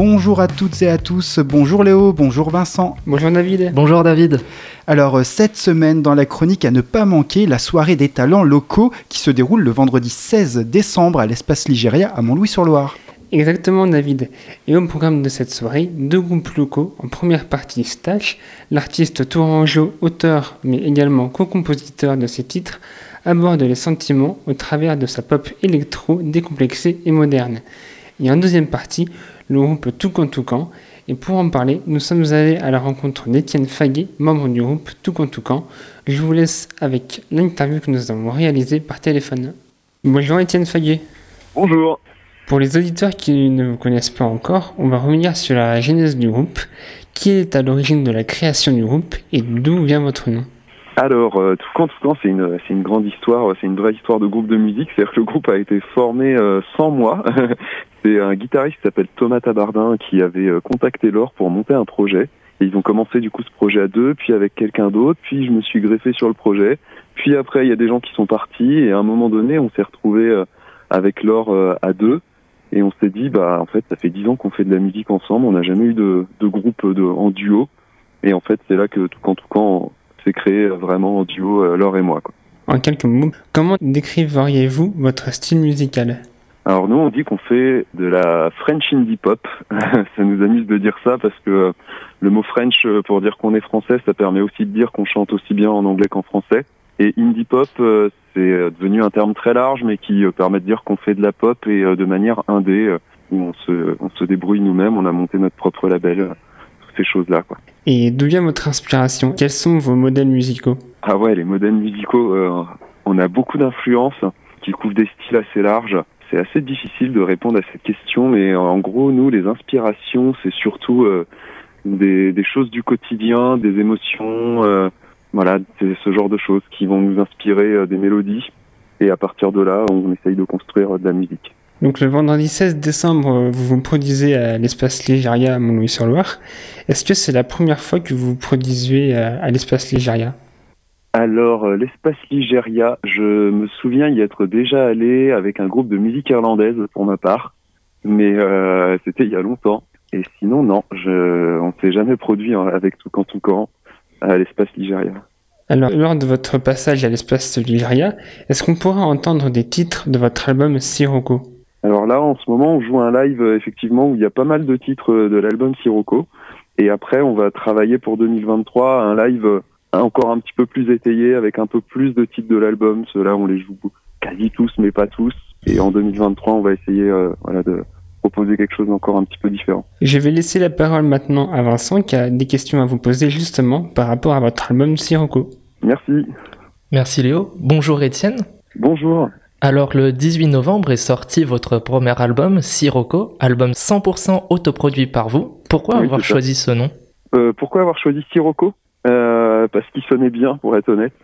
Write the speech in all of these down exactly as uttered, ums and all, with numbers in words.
Bonjour à toutes et à tous, bonjour Léo, bonjour Vincent. Bonjour David. Bonjour David. Alors cette semaine dans la chronique à ne pas manquer, la soirée des talents locaux qui se déroule le vendredi seize décembre à l'espace Ligéria à Montlouis-sur-Loire. Exactement David. Et au programme de cette soirée, deux groupes locaux. En première partie, Stache, l'artiste tourangeau, auteur mais également co-compositeur de ses titres, aborde les sentiments au travers de sa pop électro décomplexée et moderne. Et en deuxième partie, le groupe Toucan Toucan. Et pour en parler, nous sommes allés à la rencontre d'Étienne Faguet, membre du groupe Toucan Toucan. Je vous laisse avec l'interview que nous avons réalisée par téléphone. Bonjour Étienne Faguet. Bonjour. Pour les auditeurs qui ne vous connaissent pas encore, on va revenir sur la genèse du groupe. Qui est à l'origine de la création du groupe et d'où vient votre nom ? Alors, euh, Toucan Toucan, c'est une, c'est une grande histoire, c'est une vraie histoire de groupe de musique. C'est-à-dire que le groupe a été formé euh, sans moi. C'est un guitariste qui s'appelle Thomas Tabardin qui avait euh, contacté Laure pour monter un projet. Et ils ont commencé du coup ce projet à deux, puis avec quelqu'un d'autre, puis je me suis greffé sur le projet. Puis après, il y a des gens qui sont partis et à un moment donné, on s'est retrouvés euh, avec Laure euh, à deux. Et on s'est dit, bah en fait, ça fait dix ans qu'on fait de la musique ensemble, on n'a jamais eu de, de groupe de, en duo. Et en fait, c'est là que Toucan Toucan s'est créé vraiment en duo, euh, Laure et moi, quoi. En quelques mots, comment décriveriez-vous votre style musical ? Alors nous, on dit qu'on fait de la French indie pop. Ça nous amuse de dire ça parce que euh, le mot French, pour dire qu'on est français, ça permet aussi de dire qu'on chante aussi bien en anglais qu'en français. Et indie pop, euh, c'est devenu un terme très large, mais qui euh, permet de dire qu'on fait de la pop et euh, de manière indé, euh, où on se, on se débrouille nous-mêmes, on a monté notre propre label, euh, toutes ces choses-là, quoi. Et d'où vient votre inspiration ? Quels sont vos modèles musicaux ? Ah ouais, les modèles musicaux, euh, on a beaucoup d'influences qui couvrent des styles assez larges. C'est assez difficile de répondre à cette question, mais en gros, nous, les inspirations, c'est surtout euh, des, des choses du quotidien, des émotions, euh, voilà, c'est ce genre de choses qui vont nous inspirer euh, des mélodies. Et à partir de là, on essaye de construire euh, de la musique. Donc le vendredi seize décembre, vous vous produisez à l'espace Ligéria à Montlouis-sur-Loire. Est-ce que c'est la première fois que vous vous produisez à, à l'espace Ligéria ? Alors, euh, l'espace Ligéria, je me souviens y être déjà allé avec un groupe de musique irlandaise pour ma part, mais euh, c'était il y a longtemps. Et sinon, non, je, on ne s'est jamais produit hein, avec Toucan Toucan à l'espace Ligéria. Alors, lors de votre passage à l'espace Ligéria, est-ce qu'on pourra entendre des titres de votre album Sirocco ? Alors là, en ce moment, on joue un live, euh, effectivement, où il y a pas mal de titres euh, de l'album Sirocco. Et après, on va travailler pour deux mille vingt-trois un live euh, encore un petit peu plus étayé, avec un peu plus de titres de l'album. Ceux-là, on les joue quasi tous, mais pas tous. Et en deux mille vingt-trois, on va essayer euh, voilà, de proposer quelque chose d'encore un petit peu différent. Je vais laisser la parole maintenant à Vincent, qui a des questions à vous poser justement par rapport à votre album Sirocco. Merci. Merci Léo. Bonjour Étienne. Bonjour. Alors le dix-huit novembre est sorti votre premier album, Sirocco, album cent pour cent autoproduit par vous. Pourquoi Oui, avoir choisi ce nom ? euh, Pourquoi avoir choisi Sirocco ? euh, Parce qu'il sonnait bien, pour être honnête.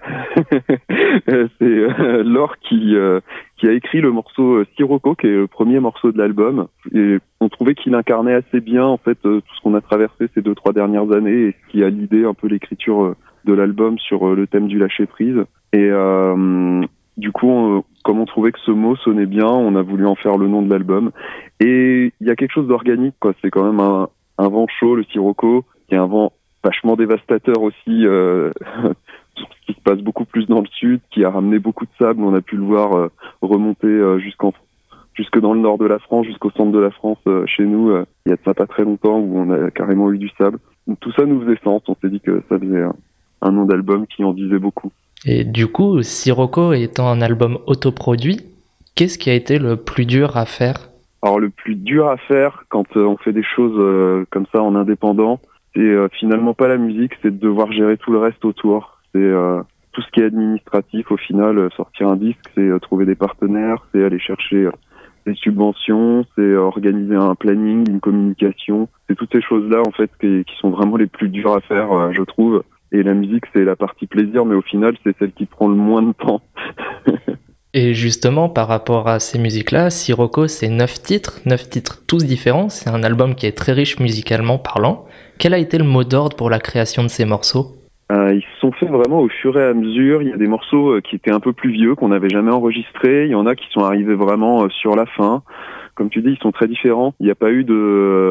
C'est euh, Laure qui, euh, qui a écrit le morceau Sirocco, qui est le premier morceau de l'album. Et on trouvait qu'il incarnait assez bien en fait euh, tout ce qu'on a traversé ces deux, trois dernières années et ce qui a l'idée un peu l'écriture euh, de l'album sur euh, le thème du lâcher-prise. Et euh, du coup, on, comme on trouvait que ce mot sonnait bien, on a voulu en faire le nom de l'album. Et il y a quelque chose d'organique, quoi. C'est quand même un, un vent chaud, le Sirocco, qui est un vent vachement dévastateur aussi, euh, ce qui se passe beaucoup plus dans le sud, qui a ramené beaucoup de sable. On a pu le voir euh, remonter euh, jusqu'en, jusque dans le nord de la France, jusqu'au centre de la France, euh, chez nous. Euh, il y a de ça pas très longtemps où on a carrément eu du sable. Donc tout ça nous faisait sens. On s'est dit que ça faisait un, un nom d'album qui en disait beaucoup. Et du coup, Sirocco étant un album autoproduit, qu'est-ce qui a été le plus dur à faire ? Alors le plus dur à faire quand euh, on fait des choses euh, comme ça en indépendant, c'est euh, finalement pas la musique, c'est de devoir gérer tout le reste autour. C'est euh, tout ce qui est administratif au final, euh, sortir un disque, c'est euh, trouver des partenaires, c'est aller chercher euh, des subventions, c'est euh, organiser un planning, une communication. C'est toutes ces choses-là en fait qui, qui sont vraiment les plus dures à faire, euh, je trouve. Et la musique, c'est la partie plaisir, mais au final, c'est celle qui prend le moins de temps. Et justement, par rapport à ces musiques-là, Sirocco, c'est neuf titres, neuf titres tous différents. C'est un album qui est très riche musicalement parlant. Quel a été le mot d'ordre pour la création de ces morceaux ? euh, Ils se sont faits vraiment au fur et à mesure. Il y a des morceaux qui étaient un peu plus vieux, qu'on n'avait jamais enregistrés. Il y en a qui sont arrivés vraiment sur la fin. Comme tu dis, ils sont très différents. Il n'y a pas eu de...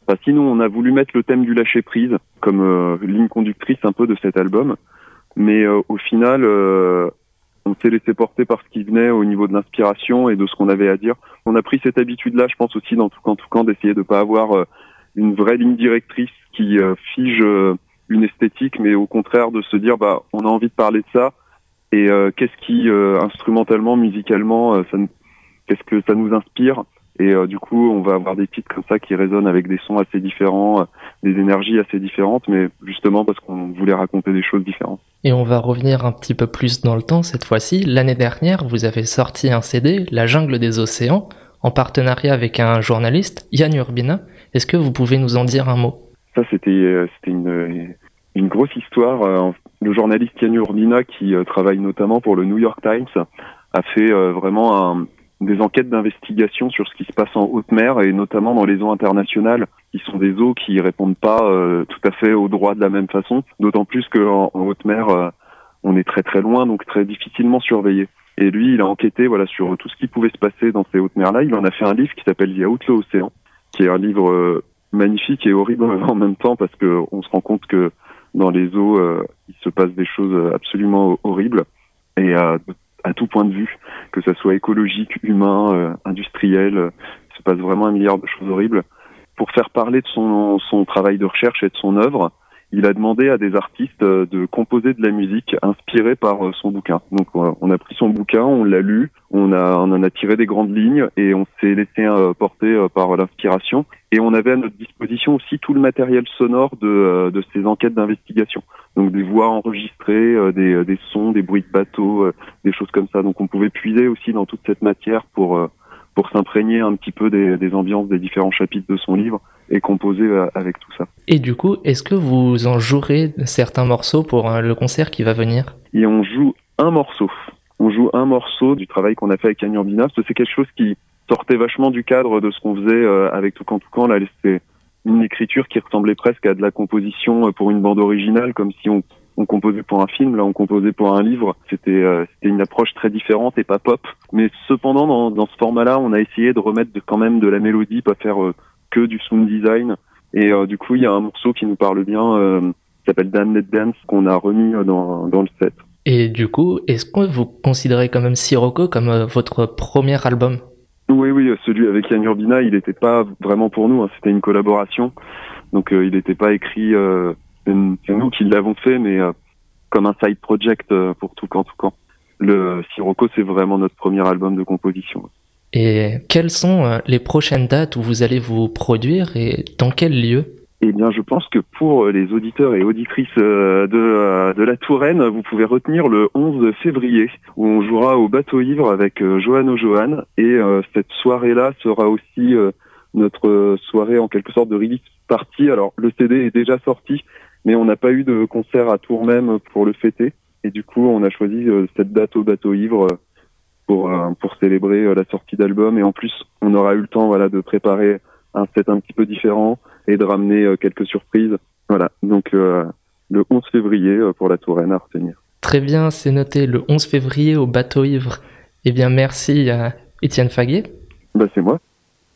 Enfin, sinon, on a voulu mettre le thème du lâcher-prise comme euh, ligne conductrice un peu de cet album. Mais euh, au final, euh, on s'est laissé porter par ce qui venait au niveau de l'inspiration et de ce qu'on avait à dire. On a pris cette habitude-là, je pense aussi, dans Toucan Toucan, d'essayer de pas avoir euh, une vraie ligne directrice qui euh, fige euh, une esthétique, mais au contraire de se dire, bah, on a envie de parler de ça. Et euh, qu'est-ce qui, euh, instrumentalement, musicalement, euh, ça, qu'est-ce que ça nous inspire ? Et euh, du coup, on va avoir des titres comme ça qui résonnent avec des sons assez différents, euh, des énergies assez différentes, mais justement parce qu'on voulait raconter des choses différentes. Et on va revenir un petit peu plus dans le temps cette fois-ci. L'année dernière, vous avez sorti un C D, La Jungle des Océans, en partenariat avec un journaliste, Yann Urbina. Est-ce que vous pouvez nous en dire un mot ? Ça, c'était, euh, c'était une, une grosse histoire. Euh, le journaliste Yann Urbina, qui euh, travaille notamment pour le New York Times, a fait euh, vraiment un... des enquêtes d'investigation sur ce qui se passe en haute mer et notamment dans les eaux internationales qui sont des eaux qui répondent pas euh, tout à fait aux droits de la même façon, d'autant plus qu'en en haute mer euh, on est très très loin, donc très difficilement surveillé. Et lui, il a enquêté voilà sur tout ce qui pouvait se passer dans ces hautes mers-là. Il en a fait un livre qui s'appelle The Outlaw Ocean, qui est un livre euh, magnifique et horrible en même temps parce que on se rend compte que dans les eaux euh, il se passe des choses absolument horribles et euh, à tout point de vue, que ça soit écologique, humain, euh, industriel, euh, il se passe vraiment un milliard de choses horribles. Pour faire parler de son, son travail de recherche et de son œuvre, il a demandé à des artistes euh, de composer de la musique inspirée par euh, son bouquin. Donc euh, on a pris son bouquin, on l'a lu, on, a, on en a tiré des grandes lignes et on s'est laissé euh, porter euh, par l'inspiration. Et on avait à notre disposition aussi tout le matériel sonore de, euh, de ces enquêtes d'investigation. Donc des voix enregistrées, euh, des, des sons, des bruits de bateaux, euh, des choses comme ça. Donc on pouvait puiser aussi dans toute cette matière pour euh, pour s'imprégner un petit peu des, des ambiances des différents chapitres de son livre et composer euh, avec tout ça. Et du coup, est-ce que vous en jouerez certains morceaux pour euh, le concert qui va venir ? Et on joue un morceau. On joue un morceau du travail qu'on a fait avec Yann Urbina, parce que c'est quelque chose qui sortait vachement du cadre de ce qu'on faisait euh, avec Toucan Toucan. Là, c'était une écriture qui ressemblait presque à de la composition pour une bande originale, comme si on, on composait pour un film, là on composait pour un livre. C'était, euh, c'était une approche très différente et pas pop. Mais cependant, dans, dans ce format-là, on a essayé de remettre de, quand même de la mélodie, pas faire euh, que du sound design. Et euh, du coup, il y a un morceau qui nous parle bien, euh, qui s'appelle Damned Dance, qu'on a remis dans, dans le set. Et du coup, est-ce que vous considérez quand même Sirocco comme euh, votre premier album ? Oui, oui, celui avec Yann Urbina, il n'était pas vraiment pour nous, hein, c'était une collaboration. Donc euh, il n'était pas écrit, euh, c'est nous qui l'avons fait, mais euh, comme un side project euh, pour Toucan Toucan. Le Sirocco, c'est vraiment notre premier album de composition. Et quelles sont euh, les prochaines dates où vous allez vous produire et dans quel lieu ? Eh bien, je pense que pour les auditeurs et auditrices euh, de, euh, de la Touraine, vous pouvez retenir le onze février, où on jouera au Bateau Ivre avec euh, Johan O'Johan. Et euh, cette soirée-là sera aussi euh, notre soirée en quelque sorte de release party. Alors, le C D est déjà sorti, mais on n'a pas eu de concert à Tours même pour le fêter. Et du coup, on a choisi euh, cette date au Bateau Ivre euh, pour, euh, pour célébrer euh, la sortie d'album. Et en plus, on aura eu le temps voilà, de préparer un set un petit peu différent et de ramener euh, quelques surprises. Voilà, donc euh, le onze février euh, pour la Touraine à retenir. Très bien, c'est noté, le onze février au Bateau Ivre. Eh bien, merci à Étienne Faguet. Bah, c'est moi.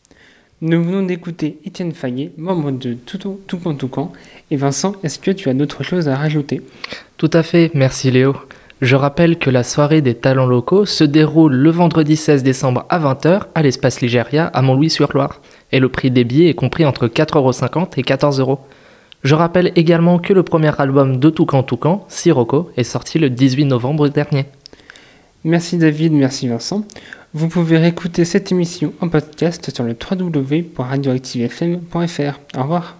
Nous venons d'écouter Étienne Faguet, membre de Toucan Toucan. Et Vincent, est-ce que tu as d'autres choses à rajouter ? Tout à fait, merci Léo. Je rappelle que la soirée des talents locaux se déroule le vendredi seize décembre à vingt heures à l'Espace Ligéria à Montlouis-sur-Loire. Et le prix des billets est compris entre quatre euros cinquante et quatorze euros. Je rappelle également que le premier album de Toucan Toucan, Sirocco, est sorti le dix-huit novembre dernier. Merci David, merci Vincent. Vous pouvez réécouter cette émission en podcast sur le w w w point radioactive f m point f r. Au revoir.